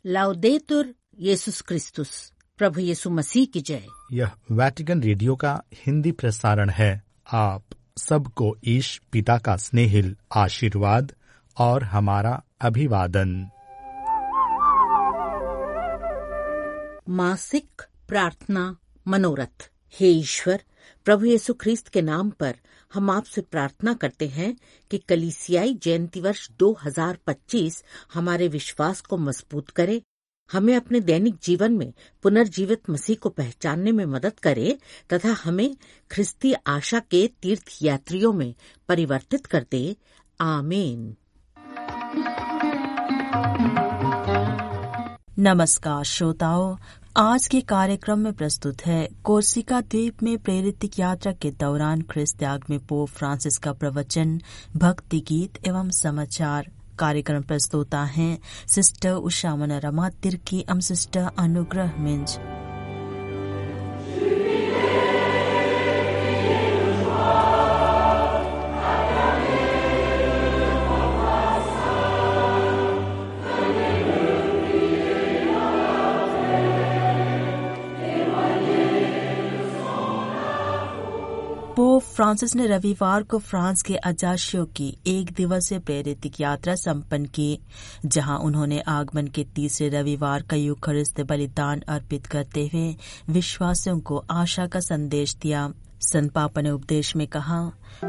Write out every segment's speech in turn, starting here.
लाउदेतुर येसुस क्रिस्तुस, प्रभु यीशु मसीह की जय। यह वैटिकन रेडियो का हिंदी प्रसारण है। आप सबको ईश पिता का स्नेहिल आशीर्वाद और हमारा अभिवादन। मासिक प्रार्थना मनोरथ। हे ईश्वर, प्रभु यीशु ख्रीस्त के नाम पर हम आपसे प्रार्थना करते हैं कि कलीसियाई जयंती वर्ष 2025 हमारे विश्वास को मजबूत करे, हमें अपने दैनिक जीवन में पुनर्जीवित मसीह को पहचानने में मदद करे तथा हमें ख्रिस्ती आशा के तीर्थ यात्रियों में परिवर्तित कर दे। आमीन। नमस्कार श्रोताओं, आज के कार्यक्रम में प्रस्तुत है कोर्सिका द्वीप में प्रेरित यात्रा के दौरान ख्रिस्त त्याग में पोप फ्रांसिस का प्रवचन, भक्ति गीत एवं समाचार। कार्यक्रम प्रस्तुता हैं सिस्टर उषा मनरमा तिर्की एवं सिस्टर अनुग्रह मिंज। पोप फ्रांसिस ने रविवार को फ्रांस के अजाशियो की एक दिवसीय प्रेरित यात्रा संपन्न की, जहां उन्होंने आगमन के तीसरे रविवार का यूखरिस्त बलिदान अर्पित करते हुए विश्वासियों को आशा का संदेश दिया। संत पापा ने उपदेश में कहा,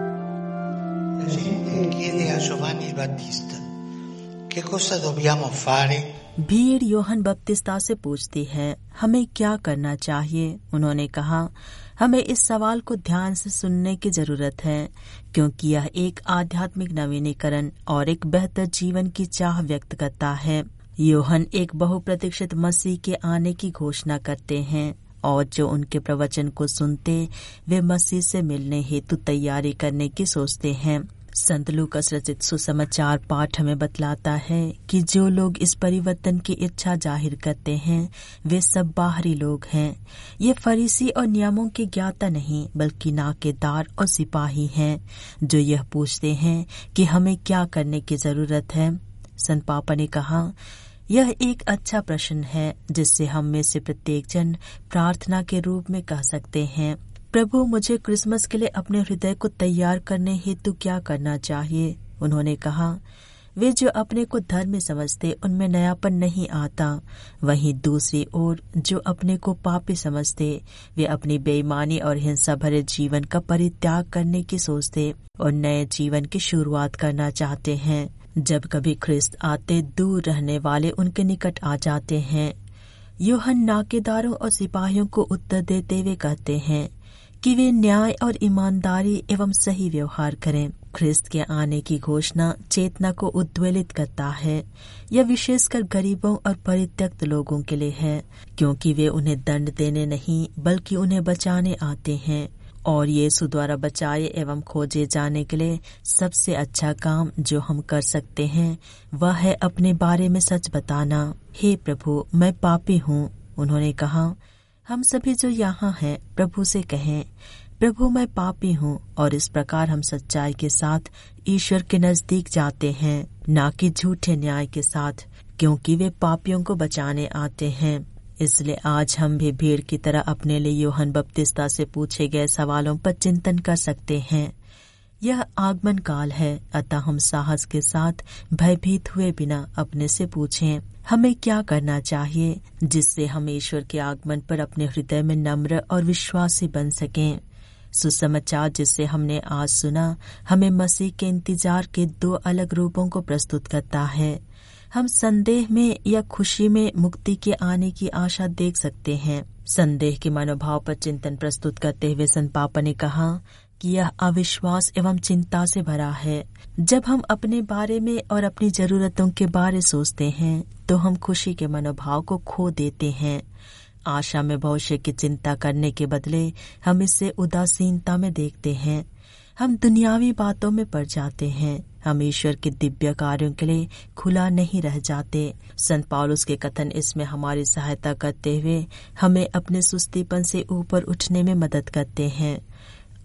भीड़ योहन बपतिस्ता से पूछती है, हमें क्या करना चाहिए। उन्होंने कहा, हमें इस सवाल को ध्यान से सुनने की जरूरत है, क्योंकि यह एक आध्यात्मिक नवीनीकरण और एक बेहतर जीवन की चाह व्यक्त करता है। योहन एक बहुप्रतीक्षित मसीह के आने की घोषणा करते हैं और जो उनके प्रवचन को सुनते वे मसीह से मिलने हेतु तैयारी करने की सोचते हैं। संत लूकास रचित सुसमाचार पाठ हमें बतलाता है कि जो लोग इस परिवर्तन की इच्छा जाहिर करते हैं वे सब बाहरी लोग हैं। ये फरीसी और नियमों के ज्ञाता नहीं बल्कि नाकेदार और सिपाही हैं, जो यह पूछते हैं कि हमें क्या करने की जरूरत है। संत पापा ने कहा, यह एक अच्छा प्रश्न है जिससे हम में से प्रत्येक जन प्रार्थना के रूप में कह सकते हैं, प्रभु मुझे क्रिसमस के लिए अपने हृदय को तैयार करने हेतु क्या करना चाहिए। उन्होंने कहा, वे जो अपने को धर्मी समझते उनमें नयापन नहीं आता, वहीं दूसरी ओर जो अपने को पापी समझते वे अपनी बेईमानी और हिंसा भरे जीवन का परित्याग करने की सोचते और नए जीवन की शुरुआत करना चाहते हैं। जब कभी ख्रिस्त आते दूर रहने वाले उनके निकट आ जाते हैं। यूहन नाकेदारों और सिपाहियों को उत्तर देते हुए कहते हैं कि वे न्याय और ईमानदारी एवं सही व्यवहार करें। ख्रिस्त के आने की घोषणा चेतना को उद्वेलित करता है। यह विशेषकर गरीबों और परित्यक्त लोगों के लिए है, क्योंकि वे उन्हें दंड देने नहीं बल्कि उन्हें बचाने आते हैं। और यीशु द्वारा बचाए एवं खोजे जाने के लिए सबसे अच्छा काम जो हम कर सकते हैं वह है अपने बारे में सच बताना। हे प्रभु, मैं पापी हूँ। उन्होंने कहा, हम सभी जो यहाँ हैं प्रभु से कहें, प्रभु मैं पापी हूँ, और इस प्रकार हम सच्चाई के साथ ईश्वर के नजदीक जाते हैं, न कि झूठे न्याय के साथ, क्योंकि वे पापियों को बचाने आते हैं। इसलिए आज हम भी भीड़ की तरह अपने लिए यूहन बपतिस्ता से पूछे गए सवालों पर चिंतन कर सकते हैं। यह आगमन काल है, अतः हम साहस के साथ भयभीत हुए बिना अपने से पूछें, हमें क्या करना चाहिए, जिससे हम ईश्वर के आगमन पर अपने हृदय में नम्र और विश्वासी बन सकें। सुसमाचार जिससे हमने आज सुना हमें मसीह के इंतजार के दो अलग रूपों को प्रस्तुत करता है। हम संदेह में या खुशी में मुक्ति के आने की आशा देख सकते हैं। संदेह के मनोभाव पर चिंतन प्रस्तुत करते हुए संत पापा ने कहा कि यह अविश्वास एवं चिंता से भरा है। जब हम अपने बारे में और अपनी जरूरतों के बारे सोचते हैं तो हम खुशी के मनोभाव को खो देते हैं। आशा में भविष्य की चिंता करने के बदले हम इसे उदासीनता में देखते हैं। हम दुनियावी बातों में पड़ जाते हैं। हम ईश्वर के दिव्य कार्यों के लिए खुला नहीं रह जाते। संत पौलुस के कथन इसमें हमारी सहायता करते हुए हमें अपने सुस्तीपन से ऊपर उठने में मदद करते हैं।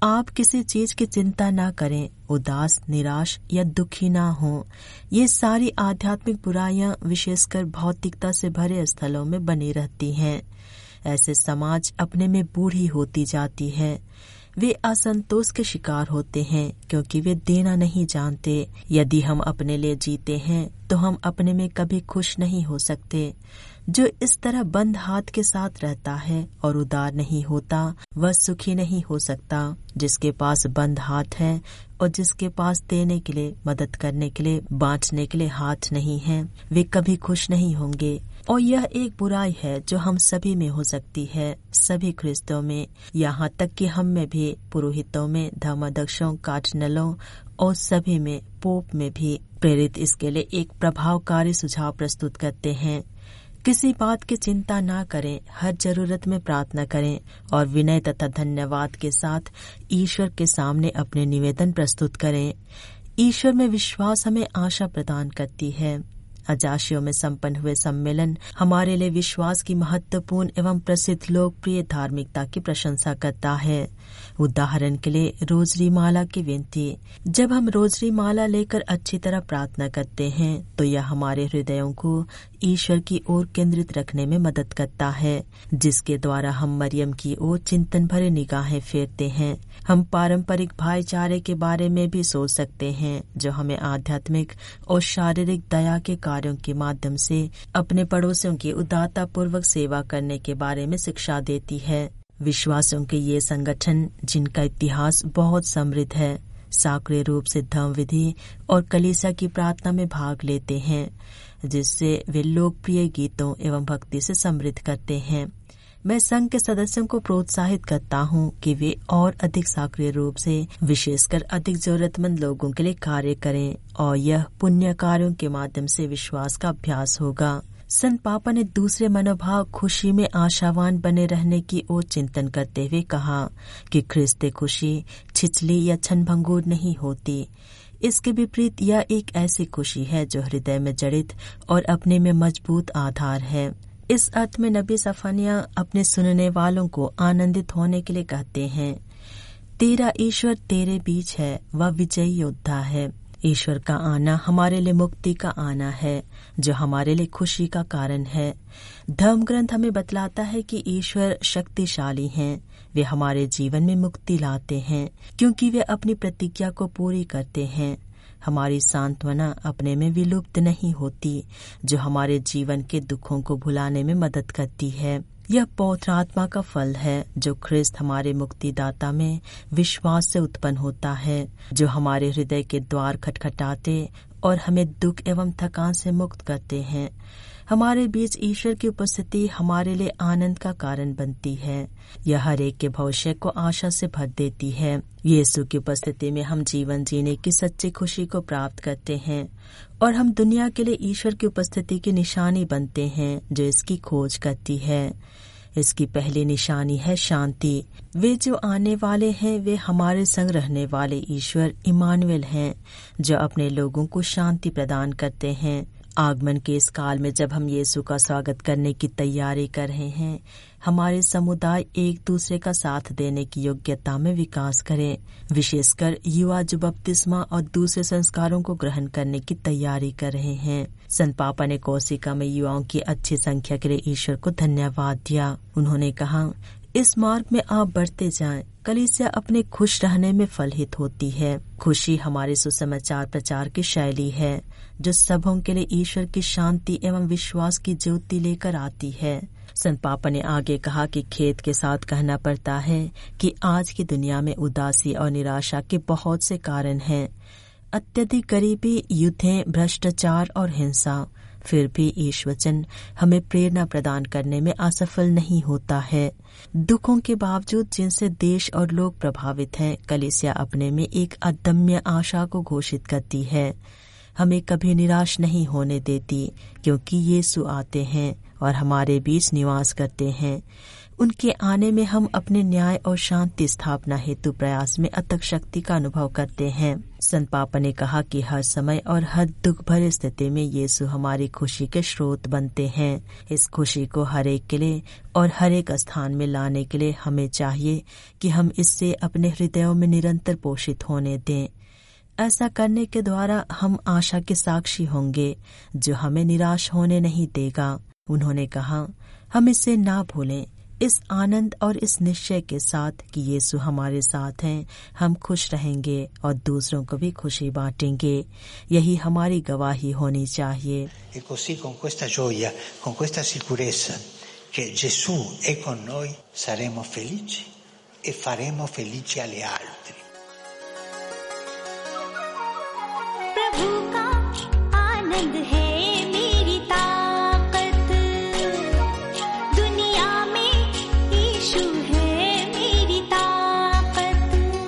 आप किसी चीज की चिंता ना करें, उदास, निराश या दुखी ना हो। ये सारी आध्यात्मिक बुराइयां विशेषकर भौतिकता से भरे स्थलों में बनी रहती हैं। ऐसे समाज अपने में बूढ़ी होती जाती है। वे असंतोष के शिकार होते हैं क्योंकि वे देना नहीं जानते। यदि हम अपने लिए जीते हैं तो हम अपने में कभी खुश नहीं हो सकते। जो इस तरह बंद हाथ के साथ रहता है और उदार नहीं होता, वह सुखी नहीं हो सकता। जिसके पास बंद हाथ है और जिसके पास देने के लिए, मदद करने के लिए, बांटने के लिए हाथ नहीं है, वे कभी खुश नहीं होंगे। और यह एक बुराई है जो हम सभी में हो सकती है, सभी ख्रिस्तों में, यहाँ तक कि हम में भी, पुरोहितों में, धर्माध्यक्षों, कार्डिनलों और सभी में, पोप में भी। प्रेरित इसके लिए एक प्रभावकारी सुझाव प्रस्तुत करते हैं। किसी बात की चिंता ना करें, हर जरूरत में प्रार्थना करें और विनय तथा धन्यवाद के साथ ईश्वर के सामने अपने निवेदन प्रस्तुत करें। ईश्वर में विश्वास हमें आशा प्रदान करती है। अजाशियों में संपन्न हुए सम्मेलन हमारे लिए विश्वास की महत्वपूर्ण एवं प्रसिद्ध लोकप्रिय धार्मिकता की प्रशंसा करता है। उदाहरण के लिए रोजरी माला की विनती। जब हम रोजरी माला लेकर अच्छी तरह प्रार्थना करते हैं तो यह हमारे हृदयों को ईश्वर की ओर केंद्रित रखने में मदद करता है, जिसके द्वारा हम मरियम की ओर चिंतन भरे निगाहें फेरते हैं। हम पारंपरिक भाईचारे के बारे में भी सोच सकते हैं, जो हमें आध्यात्मिक और शारीरिक दया के कार्यों के माध्यम से अपने पड़ोसियों की उदारता पूर्वक सेवा करने के बारे में शिक्षा देती है। विश्वासियों के ये संगठन, जिनका इतिहास बहुत समृद्ध है, सक्रिय रूप से धर्म विधि और कलीसिया की प्रार्थना में भाग लेते हैं, जिससे वे लोकप्रिय गीतों एवं भक्ति से समृद्ध करते हैं। मैं संघ के सदस्यों को प्रोत्साहित करता हूँ कि वे और अधिक सक्रिय रूप से, विशेषकर अधिक जरूरतमंद लोगों के लिए कार्य करें, और यह पुण्य कार्यों के माध्यम से विश्वास का अभ्यास होगा। संत पापा ने दूसरे मनोभाव खुशी में आशावान बने रहने की ओर चिंतन करते हुए कहा कि ख्रिस्ती खुशी छिछली या क्षणभंगुर नहीं होती। इसके विपरीत यह एक ऐसी खुशी है जो हृदय में जड़ित और अपने में मजबूत आधार है। इस अर्थ में नबी सफनिया अपने सुनने वालों को आनंदित होने के लिए कहते हैं, तेरा ईश्वर तेरे बीच है, वह विजयी योद्धा है। ईश्वर का आना हमारे लिए मुक्ति का आना है, जो हमारे लिए खुशी का कारण है। धर्म ग्रंथ हमें बतलाता है कि ईश्वर शक्तिशाली हैं। वे हमारे जीवन में मुक्ति लाते हैं क्योंकि वे अपनी प्रतिज्ञा को पूरी करते हैं। हमारी सांत्वना अपने में विलुप्त नहीं होती, जो हमारे जीवन के दुखों को भुलाने में मदद करती है। यह पवित्र आत्मा का फल है जो ख्रिस्त हमारे मुक्तिदाता में विश्वास से उत्पन्न होता है, जो हमारे हृदय के द्वार खटखटाते और हमें दुख एवं थकान से मुक्त करते हैं। हमारे बीच ईश्वर की उपस्थिति हमारे लिए आनंद का कारण बनती है। यह हर एक के भविष्य को आशा से भर देती है। यीशु की उपस्थिति में हम जीवन जीने की सच्ची खुशी को प्राप्त करते हैं और हम दुनिया के लिए ईश्वर की उपस्थिति की निशानी बनते हैं, जो इसकी खोज करती है। इसकी पहली निशानी है शांति। वे जो आने वाले हैं वे हमारे संग रहने वाले ईश्वर इमानुएल हैं, जो अपने लोगों को शांति प्रदान करते हैं। आगमन के इस काल में जब हम यीशु का स्वागत करने की तैयारी कर रहे हैं, हमारे समुदाय एक दूसरे का साथ देने की योग्यता में विकास करें, विशेषकर युवा जो बपतिस्मा और दूसरे संस्कारों को ग्रहण करने की तैयारी कर रहे हैं। संत पापा ने कोसिका में युवाओं की अच्छी संख्या के लिए ईश्वर को धन्यवाद दिया। उन्होंने कहा, इस मार्ग में आप बढ़ते जाएं। कलीसिया अपने खुश रहने में फलहित होती है। खुशी हमारे सुसमाचार प्रचार की शैली है, जो सबों के लिए ईश्वर की शांति एवं विश्वास की ज्योति लेकर आती है। संत पापा ने आगे कहा कि खेद के साथ कहना पड़ता है कि आज की दुनिया में उदासी और निराशा के बहुत से कारण हैं। अत्यधिक गरीबी, युद्धें, भ्रष्टाचार और हिंसा। फिर भी ईश वचन हमें प्रेरणा प्रदान करने में असफल नहीं होता है। दुखों के बावजूद जिनसे देश और लोग प्रभावित हैं, कलीसिया अपने में एक अदम्य आशा को घोषित करती है। हमें कभी निराश नहीं होने देती, क्योंकि यीशु आते हैं और हमारे बीच निवास करते हैं। उनके आने में हम अपने न्याय और शांति स्थापना हेतु प्रयास में अथक शक्ति का अनुभव करते हैं। संत पापा ने कहा कि हर समय और हर दुख भरी स्थिति में यीशु हमारी खुशी के स्रोत बनते हैं। इस खुशी को हर एक के लिए और हर एक स्थान में लाने के लिए हमें चाहिए कि हम इससे अपने हृदयों में निरंतर पोषित होने दें। ऐसा करने के द्वारा हम आशा के साक्षी होंगे जो हमें निराश होने नहीं देगा। उन्होंने कहा, हम इसे ना भूलें। इस आनंद और इस निश्चय के साथ कि यीशु हमारे साथ हैं, हम खुश रहेंगे और दूसरों को भी खुशी बांटेंगे। यही हमारी गवाही होनी चाहिए। E così con questa gioia, con questa sicurezza che Gesù è con noi, saremo felici e faremo felici agli altri. प्रभु का आनंद है मेरी ताकत, दुनिया में यीशु है मेरी ताकत।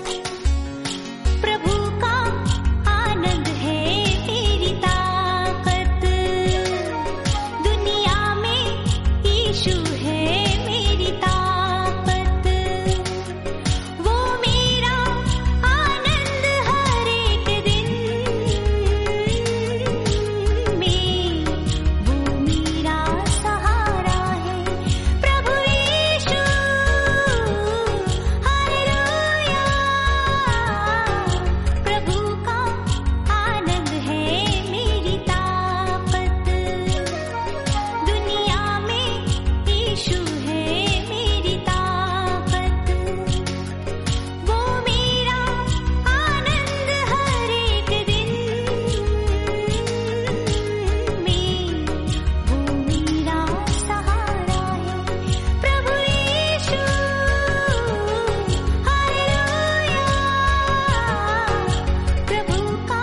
प्रभु का आनंद है मेरी ताकत, दुनिया में यीशु है मेरी ताकत। वो मेरा आनंद हर एक दिन में, वो मेरा सहारा है प्रभु यीशु। हालेलुया, प्रभु का आनंद है मेरी ताकत, दुनिया में यीशु है मेरी ताकत। वो मेरा आनंद हर एक दिन में, वो मेरा सहारा है प्रभु यीशु। हालेलुया, प्रभु का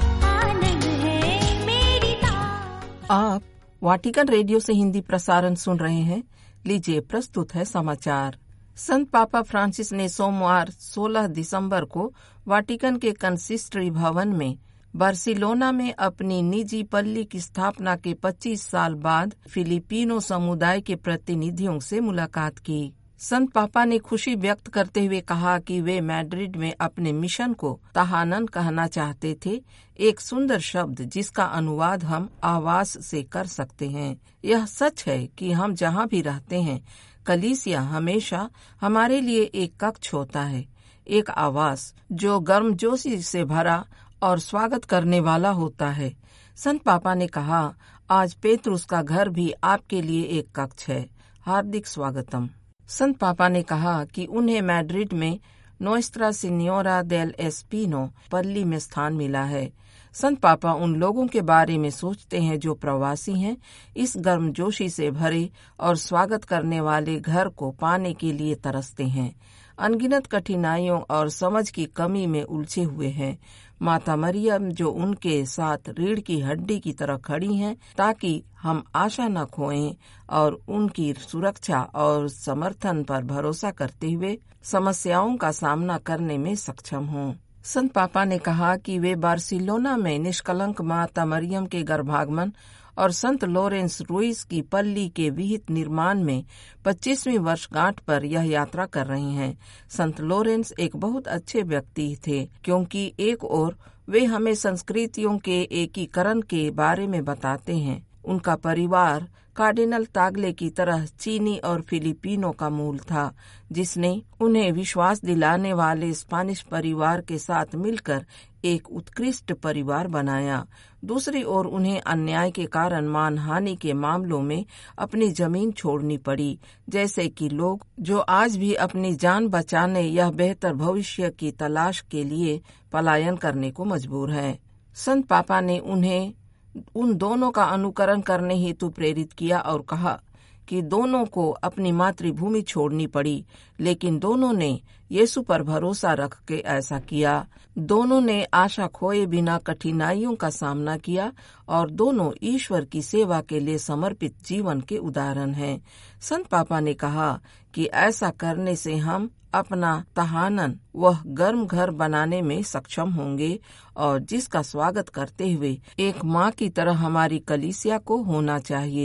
आनंद है मेरी ताकत। आप वाटिकन रेडियो से हिंदी प्रसारण सुन रहे हैं। लीजिए, प्रस्तुत है समाचार। संत पापा फ्रांसिस ने सोमवार 16 दिसंबर को वाटिकन के कंसिस्टरी भवन में बार्सिलोना में अपनी निजी पल्ली की स्थापना के 25 साल बाद फिलिपिनो समुदाय के प्रतिनिधियों से मुलाकात की। संत पापा ने खुशी व्यक्त करते हुए कहा कि वे मैड्रिड में अपने मिशन को तहानन कहना चाहते थे, एक सुंदर शब्द जिसका अनुवाद हम आवास से कर सकते हैं। यह सच है कि हम जहाँ भी रहते हैं, कलीसिया हमेशा हमारे लिए एक कक्ष होता है, एक आवास जो गर्मजोशी से भरा और स्वागत करने वाला होता है। संत पापा ने कहा, आज पेत्रुस का घर भी आपके लिए एक कक्ष है। हार्दिक स्वागतम। संत पापा ने कहा कि उन्हें मैड्रिड में नोएस्ट्रा सिन्योरा देल एस्पिनो पल्ली में स्थान मिला है। संत पापा उन लोगों के बारे में सोचते हैं जो प्रवासी हैं, इस गर्मजोशी से भरे और स्वागत करने वाले घर को पाने के लिए तरसते हैं, अनगिनत कठिनाइयों और समझ की कमी में उलझे हुए हैं। माता मरियम जो उनके साथ रीढ़ की हड्डी की तरह खड़ी हैं, ताकि हम आशा न खोएं और उनकी सुरक्षा और समर्थन पर भरोसा करते हुए समस्याओं का सामना करने में सक्षम हों। संत पापा ने कहा कि वे बार्सिलोना में निष्कलंक माता मरियम के गर्भागमन और संत लोरेंस रुइस की पल्ली के विहित निर्माण में 25वीं वर्षगांठ पर यह यात्रा कर रहे हैं। संत लोरेंस एक बहुत अच्छे व्यक्ति थे, क्योंकि एक ओर वे हमें संस्कृतियों के एकीकरण के बारे में बताते हैं। उनका परिवार कार्डिनल तागले की तरह चीनी और फिलिपिनो का मूल था, जिसने उन्हें विश्वास दिलाने वाले स्पेनिश परिवार के साथ मिलकर एक उत्कृष्ट परिवार बनाया। दूसरी ओर उन्हें अन्याय के कारण मानहानि के मामलों में अपनी जमीन छोड़नी पड़ी, जैसे कि लोग जो आज भी अपनी जान बचाने या बेहतर भविष्य की तलाश के लिए पलायन करने को मजबूर हैं। संत पापा ने उन्हें उन दोनों का अनुकरण करने हेतु प्रेरित किया और कहा कि दोनों को अपनी मातृभूमि छोड़नी पड़ी, लेकिन दोनों ने यीशु पर भरोसा रख के ऐसा किया। दोनों ने आशा खोए बिना कठिनाइयों का सामना किया और दोनों ईश्वर की सेवा के लिए समर्पित जीवन के उदाहरण हैं। संत पापा ने कहा कि ऐसा करने से हम अपना तहानन वह गर्म घर बनाने में सक्षम होंगे और जिसका स्वागत करते हुए एक माँ की तरह हमारी कलीसिया को होना चाहिए।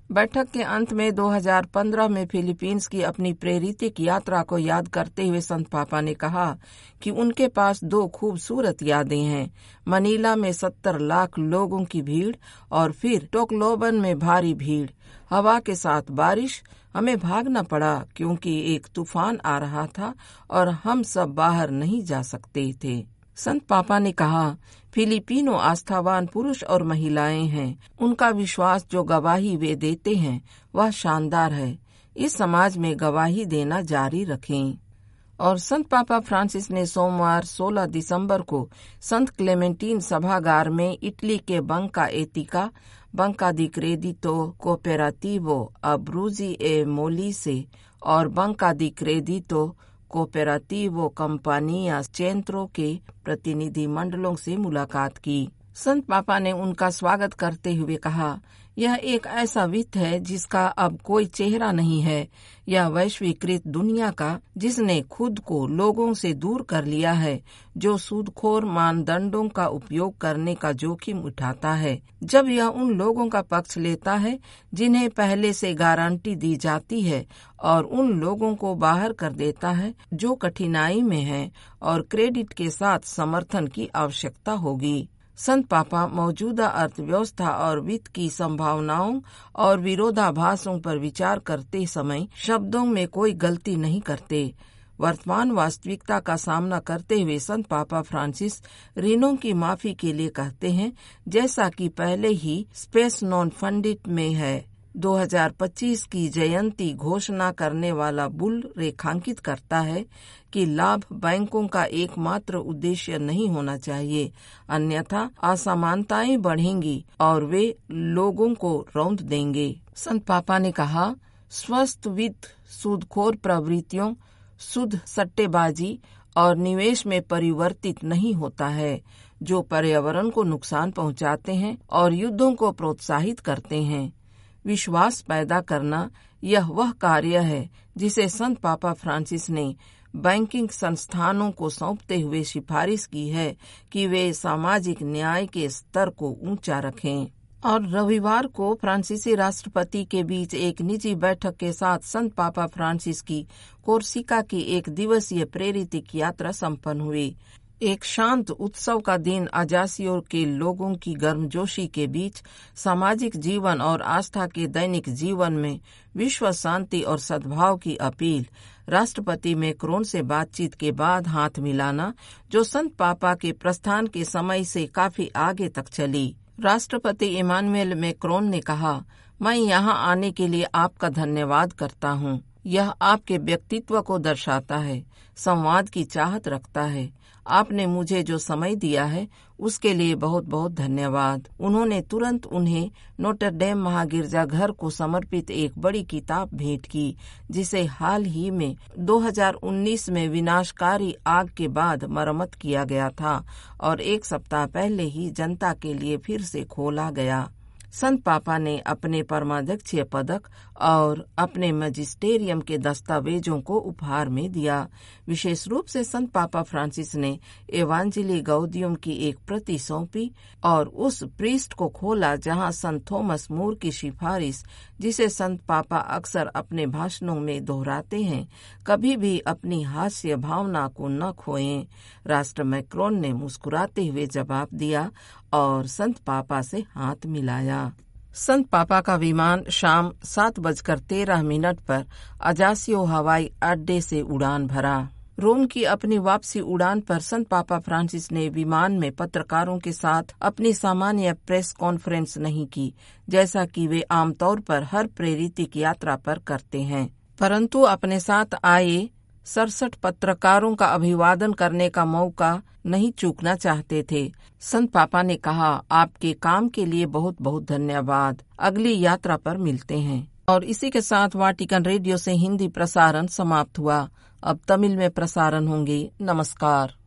बैठक के अंत में 2015 में फिलीपींस की अपनी प्रेरितिक यात्रा को याद करते हुए संत पापा ने कहा कि उनके पास 2 खूबसूरत यादें हैं। मनीला में 70 लाख लोगों की भीड़ और फिर टोकलोबन में भारी भीड़, हवा के साथ बारिश। हमें भागना पड़ा क्योंकि एक तूफान आ रहा था और हम सब बाहर नहीं जा सकते थे। संत पापा ने कहा, फिलिपिनो आस्थावान पुरुष और महिलाएं हैं। उनका विश्वास जो गवाही वे देते हैं वह शानदार है। इस समाज में गवाही देना जारी रखें। और संत पापा फ्रांसिस ने सोमवार 16 दिसंबर को संत क्लेमेंटीन सभागार में इटली के बंका एतिका, बंका दी क्रेडितो कोऑपरेटिवो अब्रूजी ए मोलिसे और बंका दी क्रेडितो कोऑपरेटिवो कंपानिया चेंत्रो के प्रतिनिधि मंडलों से मुलाकात की। संत पापा ने उनका स्वागत करते हुए कहा, यह एक ऐसा वित्त है जिसका अब कोई चेहरा नहीं है। यह वैश्वीकृत दुनिया का जिसने खुद को लोगों से दूर कर लिया है, जो सूदखोर मानदंडों का उपयोग करने का जोखिम उठाता है, जब यह उन लोगों का पक्ष लेता है जिन्हें पहले से गारंटी दी जाती है और उन लोगों को बाहर कर देता है जो कठिनाई में हैं और क्रेडिट के साथ समर्थन की आवश्यकता होगी। संत पापा मौजूदा अर्थव्यवस्था और वित्त की संभावनाओं और विरोधाभासों पर विचार करते समय शब्दों में कोई गलती नहीं करते। वर्तमान वास्तविकता का सामना करते हुए संत पापा फ्रांसिस ऋणों की माफी के लिए कहते हैं, जैसा कि पहले ही स्पेस नॉन फंडिट में है। 2025 की जयंती घोषणा करने वाला बुल रेखांकित करता है कि लाभ बैंकों का एकमात्र उद्देश्य नहीं होना चाहिए, अन्यथा असमानताएं बढ़ेंगी और वे लोगों को रौंद देंगे। संत पापा ने कहा, स्वस्थ वित्त सूदखोर प्रवृत्तियों, शुद्ध सट्टेबाजी और निवेश में परिवर्तित नहीं होता है, जो पर्यावरण को नुकसान पहुंचाते हैं और युद्धों को प्रोत्साहित करते हैं। विश्वास पैदा करना यह वह कार्य है जिसे संत पापा फ्रांसिस ने बैंकिंग संस्थानों को सौंपते हुए सिफारिश की है कि वे सामाजिक न्याय के स्तर को ऊंचा रखें। और रविवार को फ्रांसीसी राष्ट्रपति के बीच एक निजी बैठक के साथ संत पापा फ्रांसिस की कोर्सिका की 1 दिवसीय प्रेरितिक यात्रा संपन्न हुई। एक शांत उत्सव का दिन अजासियों के लोगों की गर्मजोशी के बीच सामाजिक जीवन और आस्था के दैनिक जीवन में विश्व शांति और सद्भाव की अपील, राष्ट्रपति मैक्रोन से बातचीत के बाद हाथ मिलाना, जो संत पापा के प्रस्थान के समय से काफी आगे तक चली। राष्ट्रपति इमानुएल मैक्रोन ने कहा, मैं यहाँ आने के लिए आपका धन्यवाद करता हूँ। यह आपके व्यक्तित्व को दर्शाता है, संवाद की चाहत रखता है। आपने मुझे जो समय दिया है उसके लिए बहुत बहुत धन्यवाद। उन्होंने तुरंत उन्हें नोटर डेम महागिरजाघर को समर्पित एक बड़ी किताब भेंट की, जिसे हाल ही में 2019 में विनाशकारी आग के बाद मरम्मत किया गया था और 1 सप्ताह पहले ही जनता के लिए फिर से खोला गया। संत पापा ने अपने परमाध्यक्षीय पदक और अपने मैजिस्टेरियम के दस्तावेजों को उपहार में दिया। विशेष रूप से संत पापा फ्रांसिस ने एवांजेली गौदियम की एक प्रति सौंपी और उस पृष्ठ को खोला जहां संत थॉमस मूर की सिफारिश, जिसे संत पापा अक्सर अपने भाषणों में दोहराते हैं, कभी भी अपनी हास्य भावना को न खोएं। राष्ट्र मैक्रोन ने मुस्कुराते हुए जवाब दिया और संत पापा से हाथ मिलाया। संत पापा का विमान शाम 7:13 पर अजासियो हवाई अड्डे से उड़ान भरा। रोम की अपनी वापसी उड़ान पर संत पापा फ्रांसिस ने विमान में पत्रकारों के साथ अपनी सामान्य प्रेस कॉन्फ्रेंस नहीं की, जैसा कि वे आमतौर पर हर प्रेरितिक यात्रा पर करते हैं, परंतु अपने साथ आए 67 पत्रकारों का अभिवादन करने का मौका नहीं चूकना चाहते थे। संत पापा ने कहा, आपके काम के लिए बहुत बहुत धन्यवाद। अगली यात्रा पर मिलते हैं। और इसी के साथ वाटिकन रेडियो से हिंदी प्रसारण समाप्त हुआ। अब तमिल में प्रसारण होंगे। नमस्कार।